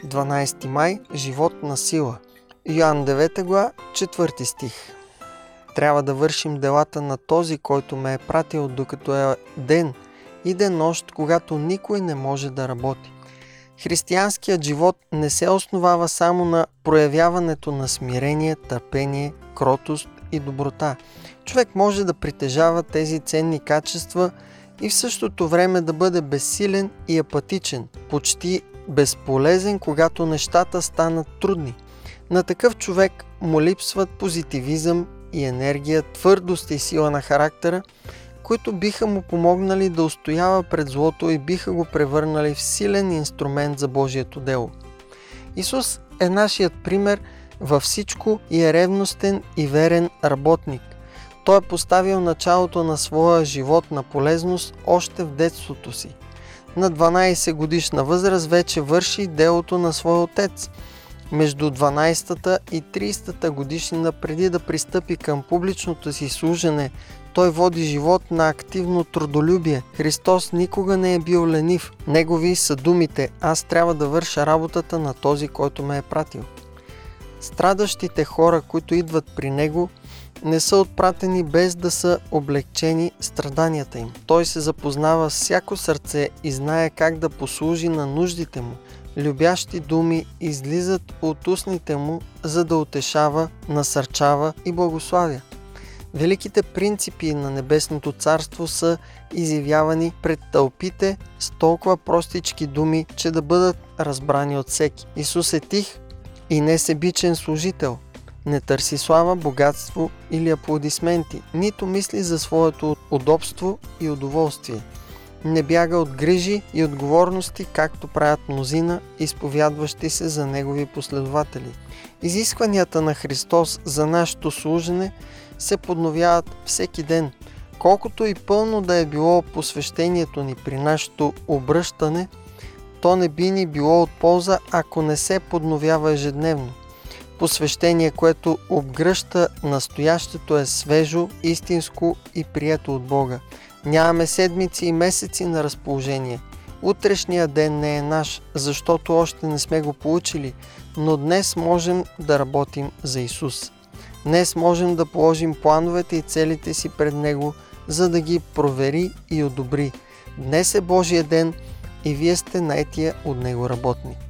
12 май – живот на сила. Йоан 9 глава, 4 стих. Трябва да вършим делата на този, който ме е пратил, докато е ден и денощ, когато никой не може да работи. Християнският живот не се основава само на проявяването на смирение, търпение, кротост и доброта. Човек може да притежава тези ценни качества и в същото време да бъде безсилен и апатичен, почти безполезен, когато нещата станат трудни. На такъв човек му липсват позитивизъм и енергия, твърдост и сила на характера, които биха му помогнали да устоява пред злото и биха го превърнали в силен инструмент за Божието дело. Исус е нашият пример във всичко и е ревностен и верен работник. Той е поставил началото на своя живот на полезност още в детството си. На 12 годишна възраст вече върши делото на своя отец. Между 12-та и 30-та годишнина, преди да пристъпи към публичното си служене, той води живот на активно трудолюбие. Христос никога не е бил ленив. Негови са думите: аз трябва да върша работата на този, който ме е пратил. Страдащите хора, които идват при него, не са отпратени без да са облегчени страданията им. Той се запознава с всяко сърце и знае как да послужи на нуждите му. Любящи думи излизат от устните му, за да утешава, насърчава и благославя. Великите принципи на Небесното царство са изявявани пред тълпите с толкова простички думи, че да бъдат разбрани от всеки. Исус е тих и несебичен служител. Не търси слава, богатство или аплодисменти, нито мисли за своето удобство и удоволствие. Не бяга от грижи и отговорности, както правят мнозина, изповядващи се за негови последователи. Изискванията на Христос за нашето служене се подновяват всеки ден. Колкото и пълно да е било посвещението ни при нашето обръщане, то не би ни било от полза, ако не се подновява ежедневно. Посвещение, което обгръща настоящето, е свежо, истинско и прието от Бога. Нямаме седмици и месеци на разположение. Утрешния ден не е наш, защото още не сме го получили, но днес можем да работим за Исус. Днес можем да положим плановете и целите си пред Него, за да ги провери и одобри. Днес е Божия ден и вие сте наетия от Него работник.